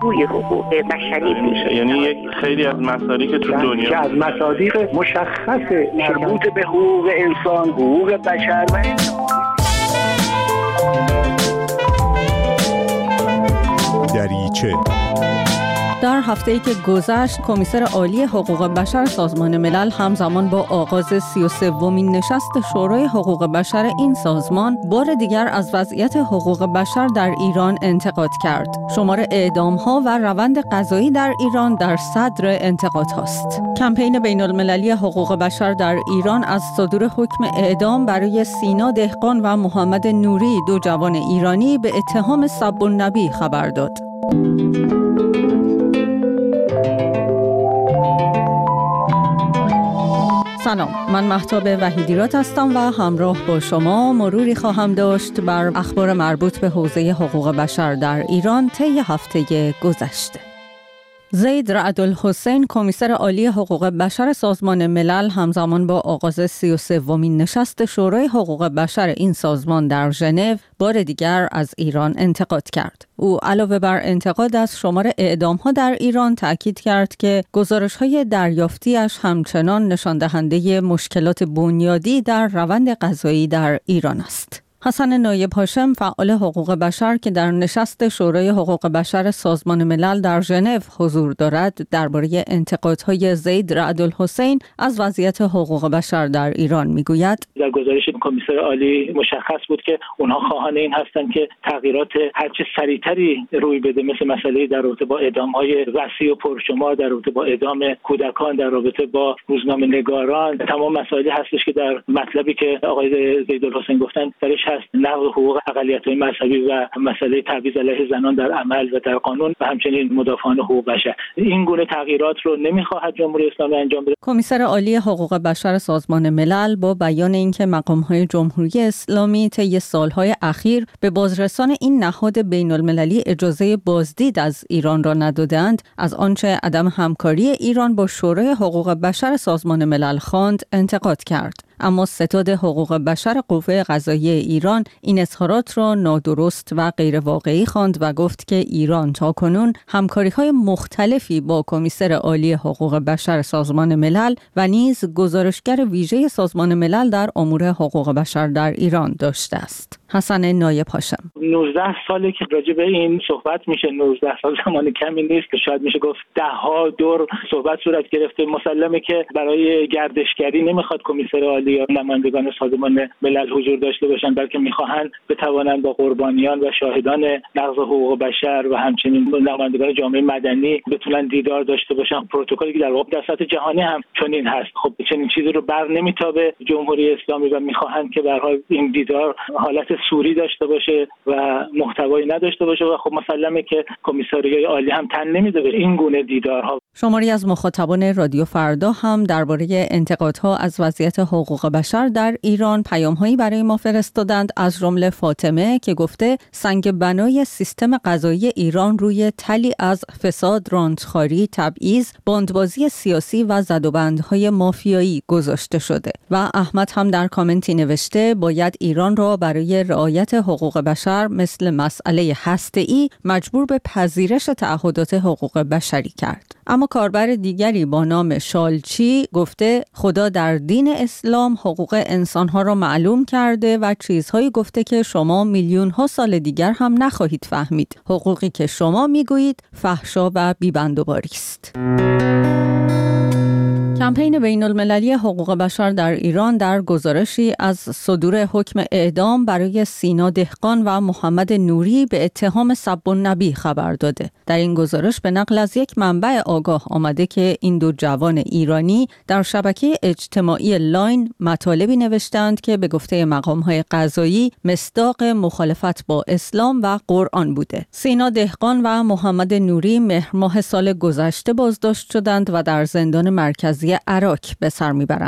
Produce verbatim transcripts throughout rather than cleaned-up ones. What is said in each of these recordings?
بازگوی حقوق بشری میشه. یعنی یک خیلی از مسائلی که تو دنیا که از مصادیق مشخص مربوط به حقوق انسان، حقوق بشر و دریچه. در هفته‌ای که گذشت، کمیسر عالی حقوق بشر سازمان ملل همزمان با آغاز سی و سومین نشست شورای حقوق بشر این سازمان بار دیگر از وضعیت حقوق بشر در ایران انتقاد کرد. شمار اعدام‌ها و روند قضایی در ایران در صدر انتقادهاست. کمپین بین‌المللی حقوق بشر در ایران از صدور حکم اعدام برای سینا دهقان و محمد نوری، دو جوان ایرانی به اتهام سب النبی خبر داد. سلام، من مهتاب وحیدیرات هستم و همراه با شما مروری خواهم داشت بر اخبار مربوط به حوزه حقوق بشر در ایران طی هفته گذشته. زید رعدالحسین، کمیسر عالی حقوق بشر سازمان ملل، همزمان با آغاز سی و سومین نشست شورای حقوق بشر این سازمان در ژنو بار دیگر از ایران انتقاد کرد. او علاوه بر انتقاد از شمار اعدام‌ها در ایران تأکید کرد که گزارش‌های دریافتی‌اش همچنان نشان دهنده مشکلات بنیادی در روند قضایی در ایران است. حسن نایب هاشم، فعال حقوق بشر که در نشست شورای حقوق بشر سازمان ملل در ژنو حضور دارد، درباره انتقادهای زید رعدالحسین از وضعیت حقوق بشر در ایران میگوید: در گزارش کمیسر عالی مشخص بود که اونها خواهان این هستند که تغییرات هرچه سریعتری روی بده، مثل مسئله در رابطه با اعدام‌های وسیع و پرشمار، در رابطه با اعدام کودکان، در رابطه با روزنامه‌نگاران. تمام مسائلی هستش که در مطلبی که آقای زیدالحسین گفتن درش هست: نقض حقوق اقلیت‌های مذهبی و مسئله تبعیض علیه زنان در عمل و در قانون و همچنین مدافعان حقوق بشر. این گونه تغییرات رو نمی‌خواهد جمهوری اسلامی انجام بده. کمیسر عالی حقوق بشر سازمان ملل با بیان اینکه مقام‌های جمهوری اسلامی طی سال‌های اخیر به بازرسان این نهاد بین‌المللی اجازه بازدید از ایران را ندادند، از آنچه عدم همکاری ایران با شورای حقوق بشر سازمان ملل خواند انتقاد کرد. اما ستاد حقوق بشر قوه قضاییه ایران این اظهارات را نادرست و غیر واقعی خواند و گفت که ایران تاکنون همکاری‌های مختلفی با کمیسر عالی حقوق بشر سازمان ملل و نیز گزارشگر ویژه سازمان ملل در امور حقوق بشر در ایران داشته است. حسن نایب هاشم: نوزده ساله که راجع به این صحبت میشه. نوزده سال زمان کمی نیست که شاید میشه گفت ده ها دور صحبت صورت گرفته. مسلمه که برای گردشگری نمیخواد کمیسر عالی یا نمایندگان سازمان ملل حضور داشته باشن، بلکه میخواهند بتوانند با قربانیان و شاهدان نقض حقوق بشر و همچنین نمایندگان جامعه مدنی بتونن دیدار داشته باشن. پروتکلی که در واقع در سطح جهانی هم چنین هست. خب چنین چیزی رو بر نمیتابه جمهوری اسلامی و میخواهند که به هر حال این دیدار حالت سوری داشته باشه و محتوایی نداشته باشه و خب مسلمه که کمیساریای عالی هم تن نمیده به این گونه دیدارها. شماری از مخاطبان رادیو فردا هم درباره انتقادها از وضعیت حقوق بشر در ایران پیام‌هایی برای ما فرستادند، از جمله فاطمه که گفته سنگ بنای سیستم قضایی ایران روی تلی از فساد، رانتخواری، تبعیض، باندبازی سیاسی و زدوبندهای مافیایی گذاشته شده. و احمد هم در کامنتی نوشته باید ایران را برای رعایت حقوق بشر مثل مسئله هسته‌ای مجبور به پذیرش تعهدات حقوق بشری کرد. اما کاربر دیگری با نام شالچی گفته خدا در دین اسلام حقوق انسانها را معلوم کرده و چیزهایی گفته که شما میلیون ها سال دیگر هم نخواهید فهمید. حقوقی که شما میگویید فحشا و بی‌بندوباری است. کمپین بین‌المللی حقوق بشر در ایران در گزارشی از صدور حکم اعدام برای سینا دهقان و محمد نوری به اتهام سب النبی خبر داده. در این گزارش به نقل از یک منبع آگاه آمده که این دو جوان ایرانی در شبکه اجتماعی لاین مطالبی نوشتند که به گفته مقام‌های قضایی مصداق مخالفت با اسلام و قرآن بوده. سینا دهقان و محمد نوری مهر ماه سال گذشته بازداشت شدند و در زندان مرکزی عراق به سر میبرند.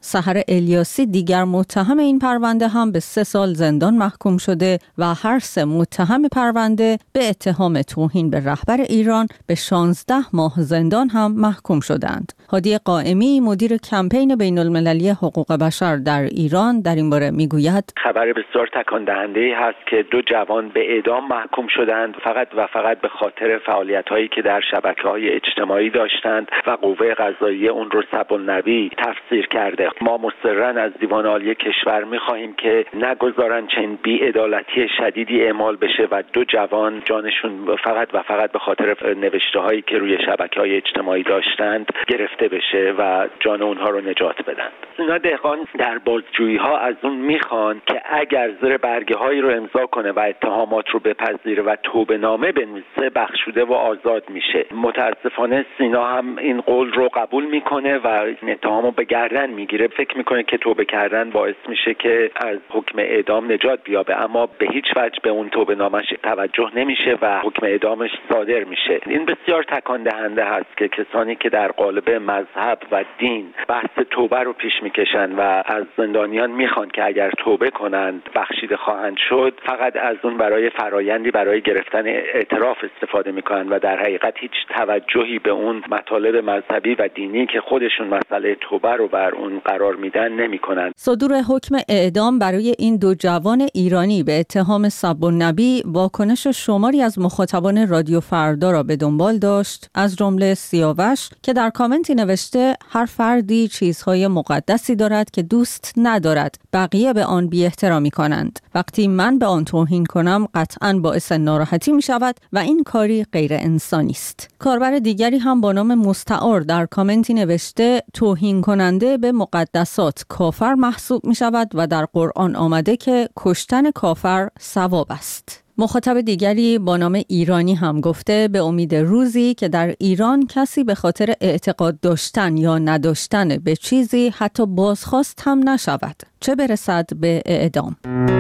سحر الیاسی دیگر متهم این پرونده هم به سه سال زندان محکوم شده و هر سه متهم پرونده به اتهام توهین به رهبر ایران به شانزده ماه زندان هم محکوم شدند. هادی قائمی مدیر کمپین بین المللی حقوق بشر در ایران در این باره میگوید خبر بسیار تکان دهنده هست که دو جوان به اعدام محکوم شدند فقط و فقط به خاطر فعالیت‌هایی که در شبکه‌های اجتماعی داشتند و قوه قضاییه اون رو سب‌النبی تفسیر کرده. ما مصرراً از دیوان عالی کشور می‌خواهیم که نگذارن چنین بی‌عدالتی شدیدی اعمال بشه و دو جوان جانشون فقط و فقط به خاطر نوشته‌هایی که روی شبکه‌های اجتماعی داشتند گرفته بشه و جان اونها رو نجات بدن. اینا دهقان در بازجویی‌ها از اون میخوان که اگر زیر برگه‌هایی رو امضا کنه و اتهامات رو بپذیره و توبه نامه بنویسه بخشوده و آزاد میشه. متاسفانه سینا هم این قول رو قبول میکنه و این اتهامو به گردن میگیره. فکر میکنه که توبه کردن باعث میشه که از حکم اعدام نجات بیابه، اما به هیچ وجه به اون توبه نامش توجه نمیشه و حکم اعدامش صادر میشه. این بسیار تکان دهنده هست که کسانی که در قالب مذهب و دین بحث توبه رو پیش میکشن و از زندانیان میخوان که اگر توبه کنند بخشیده خواهند شد، فقط از اون برای فرایندی برای گرفتن اعتراف استفاده میکنن و در حقیقت هیچ توجهی به اون مطالب مذهبی و دینی که خودشون مسئله توبه رو بر اون قرار میدن نمیکنن. صدور حکم اعدام برای این دو جوان ایرانی به اتهام سب‌النبی واکنش شماری از مخاطبان رادیو فردا را به دنبال داشت، از جمله سیاوش که در کامنتی نوشته هر فردی چیزهای مقدسی دارد که دوست ندارد بقیه به آن بی احترامی کنند. وقتی من به آن توهین کنم قطعاً باعث ناراحتی می شود و این کاری غیر انسانی است. کاربر دیگری هم با نام مستعار در کامنتی نوشته توهین کننده به مقدسات کافر محسوب می شود و در قرآن آمده که کشتن کافر ثواب است. مخاطب دیگری با نام ایرانی هم گفته به امید روزی که در ایران کسی به خاطر اعتقاد داشتن یا نداشتن به چیزی حتی بازخواست هم نشود، چه برسد به اعدام.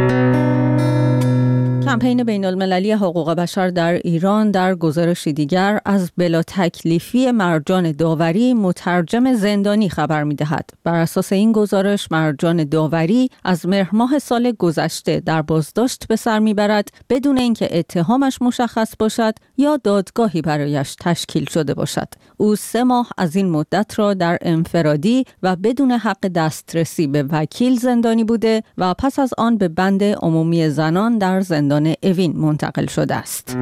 کمپین بین المللی حقوق بشر در ایران در گزارشی دیگر از بلا تکلیفی مرجان داوری مترجم زندانی خبر می‌دهد. بر اساس این گزارش مرجان داوری از مهر ماه سال گذشته در بازداشت به سر می‌برد بدون اینکه اتهامش مشخص باشد یا دادگاهی برایش تشکیل شده باشد. او سه ماه از این مدت را در انفرادی و بدون حق دسترسی به وکیل زندانی بوده و پس از آن به بند عمومی زنان در زندان اوین منتقل شده است.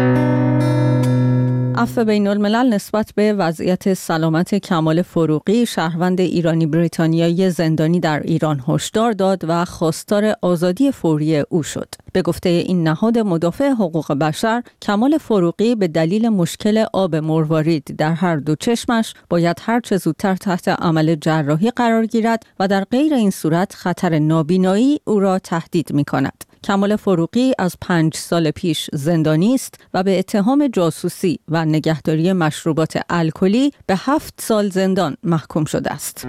عفو بین الملل نسبت به وضعیت سلامت کمال فروغی شهروند ایرانی بریتانیایی زندانی در ایران هشدار داد و خواستار آزادی فوری او شد. به گفته این نهاد مدافع حقوق بشر، کمال فروغی به دلیل مشکل آب مروارید در هر دو چشمش باید هر چه زودتر تحت عمل جراحی قرار گیرد و در غیر این صورت خطر نابینایی او را تهدید می کند. کمال فروغی از پنج سال پیش زندانی است و به اتهام جاسوسی و نگهداری مشروبات الکلی به هفت سال زندان محکوم شده است.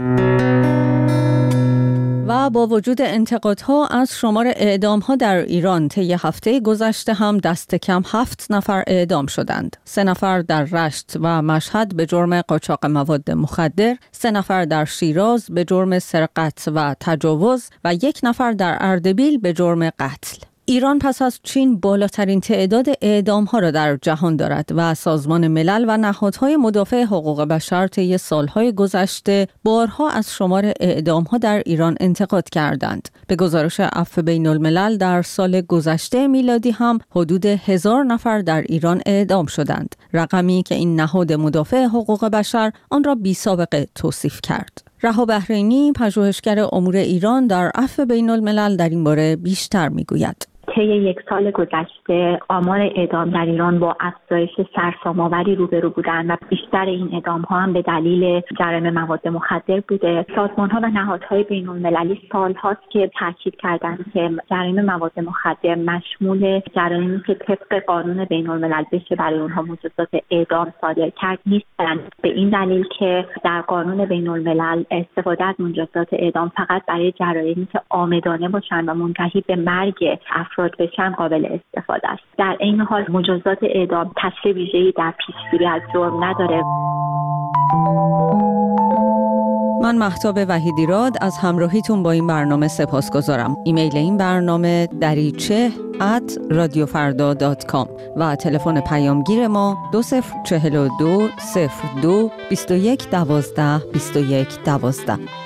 و با وجود انتقادها از شمار اعدام‌ها در ایران طی هفته گذشته هم دست کم هفت نفر اعدام شدند. سه نفر در رشت و مشهد به جرم قاچاق مواد مخدر، سه نفر در شیراز به جرم سرقت و تجاوز و یک نفر در اردبیل به جرم قتل. ایران پس از چین بالاترین تعداد اعدام‌ها را در جهان دارد و سازمان ملل و نهادهای مدافع حقوق بشر طی سالهای گذشته بارها از شمار اعدام‌ها در ایران انتقاد کردند. به گزارش عفو بین الملل در سال گذشته میلادی هم حدود هزار نفر در ایران اعدام شدند، رقمی که این نهاد مدافع حقوق بشر آن را بی‌سابقه توصیف کرد. رها بحرینی، پژوهشگر امور ایران در عفو بین الملل در این باره بیشتر میگوید. طی یک سال گذشته آمار اعدام در ایران با افزایش سرسام‌آوری روبرو بودند و بیشتر این اعدام‌ها هم به دلیل جرایم مواد مخدر بوده. سازمان‌ها و نهادهای بین‌المللی سال‌هاست که تاکید کردند که جرایم مواد مخدر مشمول جرایمی که طبق قانون بین‌الملل بشه برای اونها مجازات اعدام صادر کرد نیستند، به این دلیل که در قانون بین‌الملل استفاده از مجازات اعدام فقط برای جرایمی که عامدانه باشند و منتهی به مرگ افراد بشن قابل استفاده است. در این حال مجازات اعدام تاثیر ویژه‌ای در پیشگیری از جرم نداره. من مهتاب وحیدیراد از همراهیتون با این برنامه سپاسگزارم. ایمیل این برنامه دریچه ات رادیو فردا دات کام و تلفن پیامگیر ما دو صفر چهل و دو صفر دو بیست و یک دوازده بیست و یک دوازده.